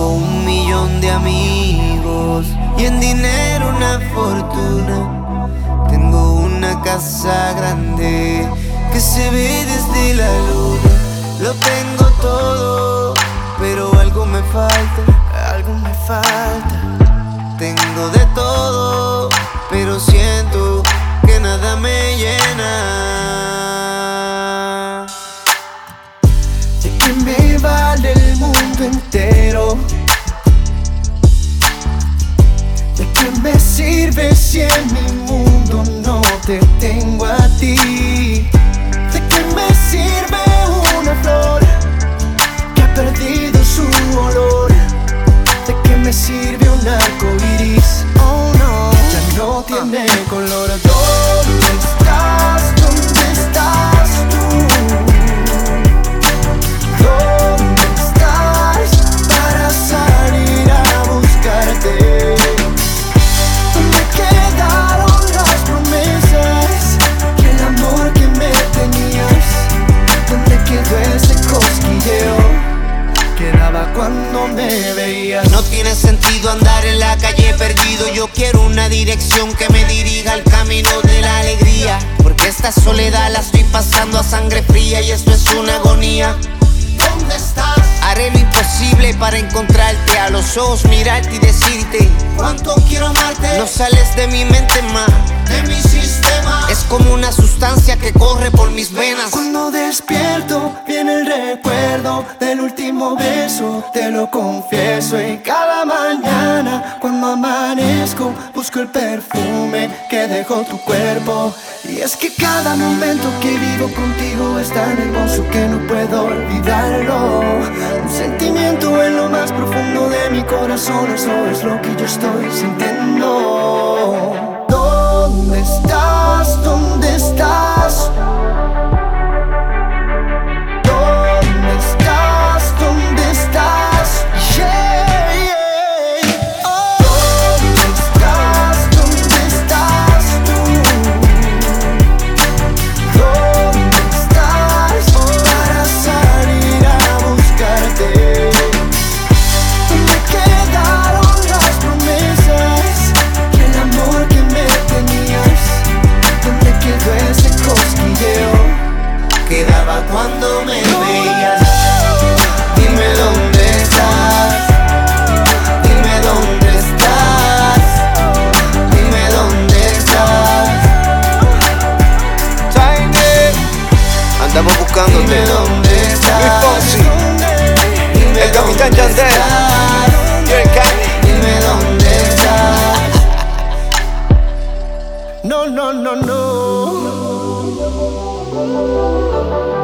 Tengo 1 millón de amigos y en dinero una fortuna. Tengo una casa grande que se ve desde la luna. Lo tengo todo, pero algo me falta, algo me falta. Tengo de todo, pero siento que nada me llena. ¿De qué me vale el mundo entero? ¿De qué me sirve si en mi mundo no te tengo a ti? ¿De qué me sirve una flor que ha perdido su olor? ¿De qué me sirve un arco iris? Oh no, ya no tiene color. ¿Dónde estás? ¿Dónde estás tú? ¿Dónde estás para salir a buscarte? ¿Dónde quedaron las promesas y el amor que me tenías? ¿Dónde quedó ese cosquilleo que daba cuando me veías? No tiene sentido andar en la calle perdido. Yo quiero una dirección que me dirija al camino de la alegría, porque esta soledad la estoy pasando a sangre fría y esto es una agonía. ¿Dónde estás? Haré lo imposible para encontrarte, a los ojos mirarte y decirte cuánto quiero amarte. No sales de mi mente más, de mi sistema. Es como una sustancia que corre por mis venas. Cuando despierto viene el recuerdo del último beso, te lo confieso. Y cada mañana cuando amanezco busco el perfume que dejó tu cuerpo. Y es que cada momento que vivo contigo es tan hermoso que no puedo olvidarlo. Un sentimiento en lo más profundo de mi corazón, eso es lo que yo estoy sintiendo. ¿Dónde estás? ¿Dónde estás? ¿Dónde estás? ¿Dónde estás? Yeah, yeah. Oh. ¿Dónde estás? ¿Dónde estás tú? ¿Dónde estás para salir a buscarte? ¿Dónde quedaron las promesas y el amor que me tenías? ¿Dónde quedó ese cosquilleo que daba cuando me veías? Dime dónde estás, dime dónde estás, dime dónde estás. Tiny, andamos buscándote. Dime dónde estás, Luis Fonsi, dime el Capitán dónde Yandel, estás, Jerry Candy. dime dónde estás. No, no, no, no.